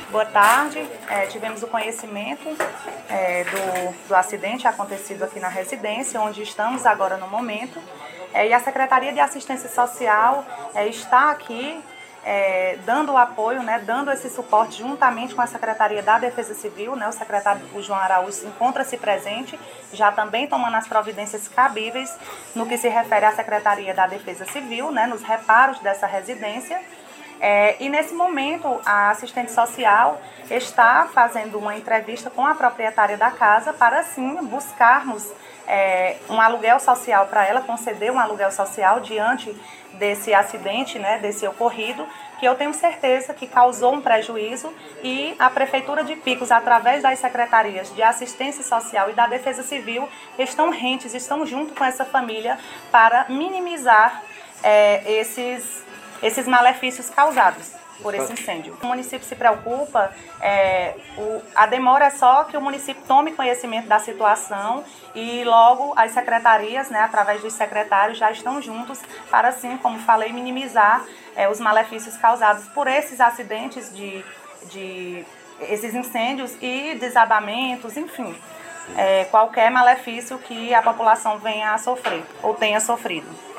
Boa tarde. Tivemos o conhecimento do acidente acontecido aqui na residência, onde estamos agora no momento. E a Secretaria de Assistência Social está aqui dando o apoio, dando esse suporte juntamente com a Secretaria da Defesa Civil. O secretário João Araújo encontra-se presente, já também tomando as providências cabíveis no que se refere à Secretaria da Defesa Civil, nos reparos dessa residência. E nesse momento a assistente social está fazendo uma entrevista com a proprietária da casa para assim buscarmos um aluguel social para ela, conceder um aluguel social diante desse acidente, desse ocorrido, que eu tenho certeza que causou um prejuízo, e a Prefeitura de Picos, através das secretarias de assistência social e da Defesa Civil, estão rentes, estão junto com essa família para minimizar esses malefícios causados por esse incêndio. O município se preocupa, a demora é só que o município tome conhecimento da situação e logo as secretarias, através dos secretários, já estão juntos para, assim, como falei, minimizar os malefícios causados por esses acidentes esses incêndios e desabamentos, enfim, qualquer malefício que a população venha a sofrer ou tenha sofrido.